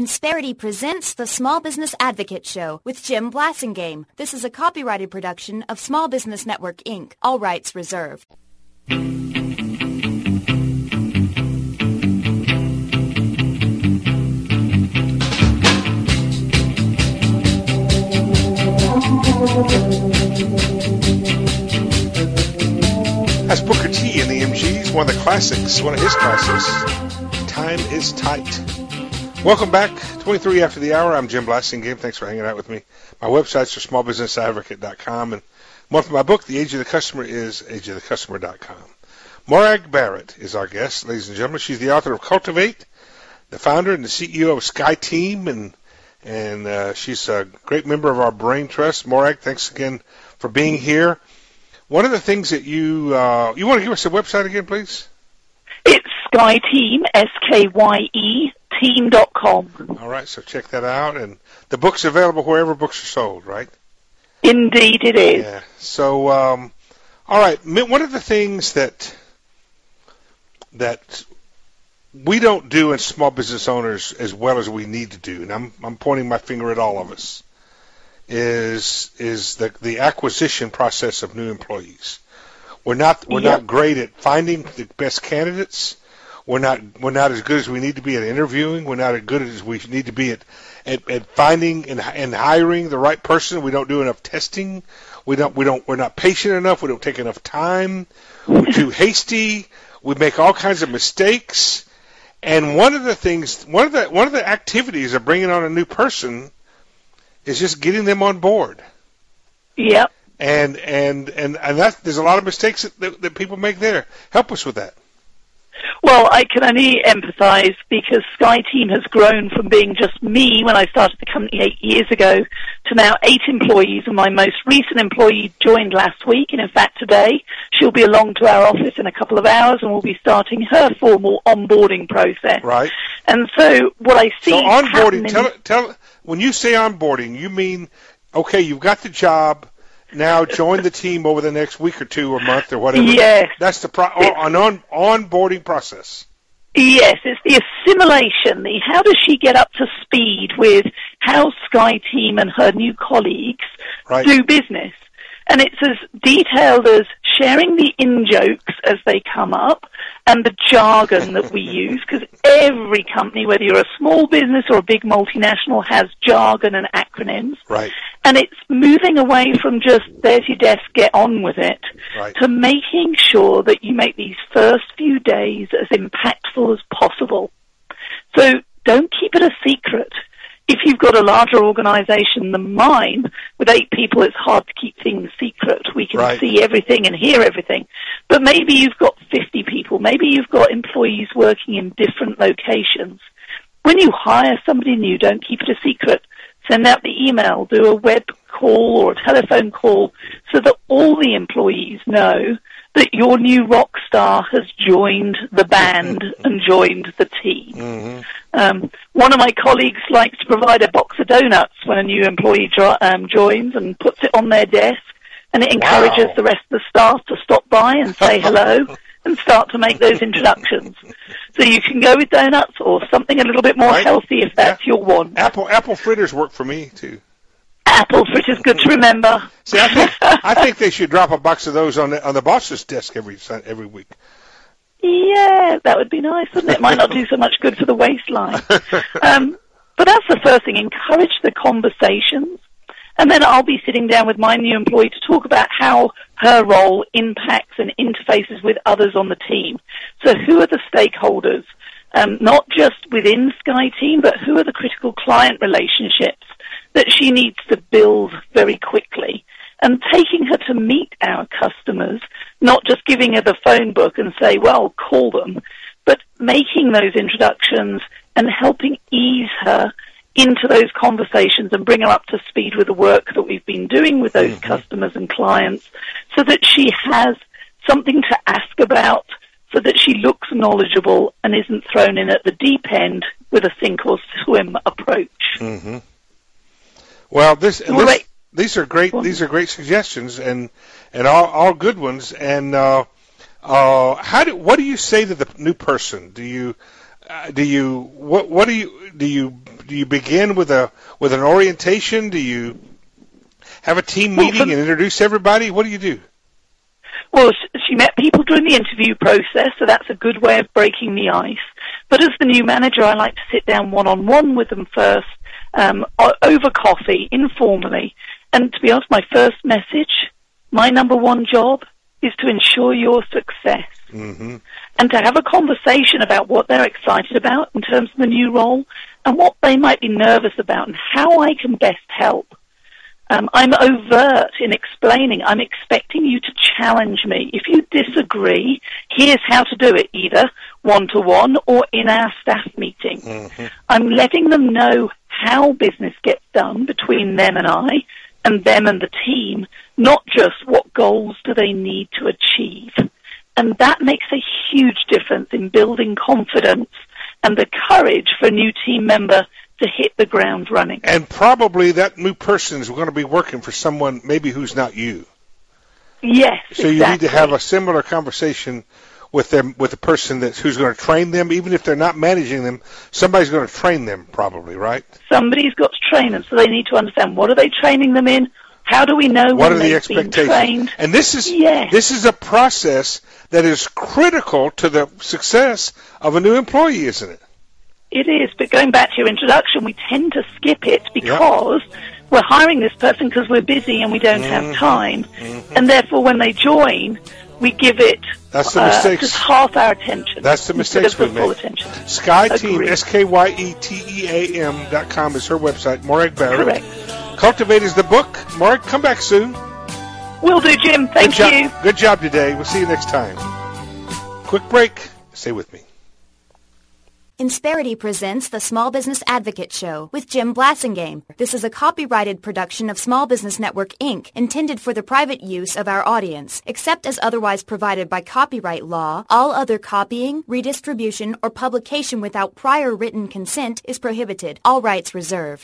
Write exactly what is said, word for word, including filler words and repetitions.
Insperity presents the Small Business Advocate Show with Jim Blasingame. This is a copyrighted production of Small Business Network, Incorporated. All rights reserved. That's Booker T and the M Gs, one of the classics, one of his classics, Time is Tight. Welcome back, twenty-three after the hour. I'm Jim Blasingame. Thanks for hanging out with me. My websites are small business advocate dot com, and more for my book, The Age of the Customer, is age of the customer dot com. Morag Barrett is our guest, ladies and gentlemen. She's the author of Cultivate, the founder and the C E O of SkyTeam, and and uh, she's a great member of our Brain Trust. Morag, thanks again for being here. One of the things that you uh, you want to give us a website again, please? It's SkyTeam, S K Y E, team dot com. All right, so check that out. And the book's available wherever books are sold, right? Indeed it is. Yeah. So, um, all right, one of the things that that we don't do as small business owners as well as we need to do, and I'm I'm pointing my finger at all of us, is is the the acquisition process of new employees. We're not we're yep. not great at finding the best candidates. We're not we're not as good as we need to be at interviewing. We're not as good as we need to be at at, at finding and, and hiring the right person. We don't do enough testing. We don't we don't we're not patient enough. We don't take enough time. We're too hasty. We make all kinds of mistakes. And one of the things, one of the one of the activities of bringing on a new person is just getting them on board. Yep. And and and and that there's a lot of mistakes that, that, that people make there. Help us with that. Well, I can only emphasize because SkyTeam has grown from being just me when I started the company eight years ago to now eight employees, and my most recent employee joined last week, and in fact today she'll be along to our office in a couple of hours and we'll be starting her formal onboarding process. Right. And so what I see So onboarding, in- tell, tell, when you say onboarding, you mean, okay, you've got the job, now join the team over the next week or two or month or whatever. Yes. That's the pro- an on, onboarding process. Yes, it's the assimilation, the how does she get up to speed with how SkyTeam and her new colleagues right. do business. And it's as detailed as sharing the in-jokes as they come up and the jargon that we use, because every company, whether you're a small business or a big multinational, has jargon and acronyms. Right. And it's moving away from just, there's your desk, get on with it, right. to making sure that you make these first few days as impactful as possible. So don't keep it a secret. If you've got a larger organization than mine, with eight people, it's hard to keep things secret. We can right. see everything and hear everything. But maybe you've got fifty people. Maybe you've got employees working in different locations. When you hire somebody new, don't keep it a secret. Send out the email, do a web call or a telephone call so that all the employees know that your new rock star has joined the band and joined the team. Mm-hmm. Um, one of my colleagues likes to provide a box of donuts when a new employee jo- um, joins and puts it on their desk, and it encourages wow. the rest of the staff to stop by and say hello and start to make those introductions. So you can go with donuts or something a little bit more right. healthy if that's yeah. your want. Apple apple fritters work for me, too. Apple fritters, good to remember. See, I think I think they should drop a box of those on the on the boss's desk every every week. Yeah, that would be nice, wouldn't it? It might not do so much good for the waistline. Um, but that's the first thing. Encourage the conversations. And then I'll be sitting down with my new employee to talk about how her role impacts and interfaces with others on the team. So who are the stakeholders? Um, not just within SkyTeam, but who are the critical client relationships that she needs to build very quickly, and taking her to meet our customers, not just giving her the phone book and say, well, call them, but making those introductions and helping ease her into those conversations and bring her up to speed with the work that we've been doing with those mm-hmm. customers and clients so that she has something to ask about, so that she looks knowledgeable and isn't thrown in at the deep end with a sink or swim approach. Mm-hmm. Well, this, well, this these are great. These are great suggestions, and and all, all good ones. And uh, uh, how do what do you say to the new person? Do you uh, do you what what do you do you do you begin with a with an orientation? Do you have a team meeting well, for, and introduce everybody? What do you do? Well, she met people during the interview process, so that's a good way of breaking the ice. But as the new manager, I like to sit down one-on-one with them first, um, over coffee, informally. And to be honest, my first message, my number one job, is to ensure your success. Mm-hmm. And to have a conversation about what they're excited about in terms of the new role and what they might be nervous about and how I can best help. Um, I'm overt in explaining. I'm expecting you to challenge me. If you disagree, here's how to do it, either one-to-one or in our staff meeting. Mm-hmm. I'm letting them know how business gets done between them and I, and them and the team, not just what goals do they need to achieve. And that makes a huge difference in building confidence and the courage for a new team member to hit the ground running. And probably that new person is going to be working for someone maybe who's not you. Yes, So exactly. You need to have a similar conversation with them, with the person that's who's going to train them, even if they're not managing them. Somebody's going to train them, probably, right? Somebody's got to train them, so they need to understand what are they training them in. How do we know what when are the they've expectations? been trained? And this is yes. this is a process that is critical to the success of a new employee, isn't it? It is, but going back to your introduction, we tend to skip it because yep. we're hiring this person because we're busy and we don't mm-hmm. have time. Mm-hmm. And therefore, when they join, we give it That's the uh, mistakes. just half our attention. That's the mistakes we make. Attention. SkyeTeam, S K Y E T E A M dot com is her website. Morag Barrett. Correct. Cultivate is the book. Morag, come back soon. Will do, Jim. Thank Good you. Jo- good job today. We'll see you next time. Quick break. Stay with me. Insperity presents the Small Business Advocate Show with Jim Blasingame. This is a copyrighted production of Small Business Network, Incorporated, intended for the private use of our audience. Except as otherwise provided by copyright law, all other copying, redistribution, or publication without prior written consent is prohibited. All rights reserved.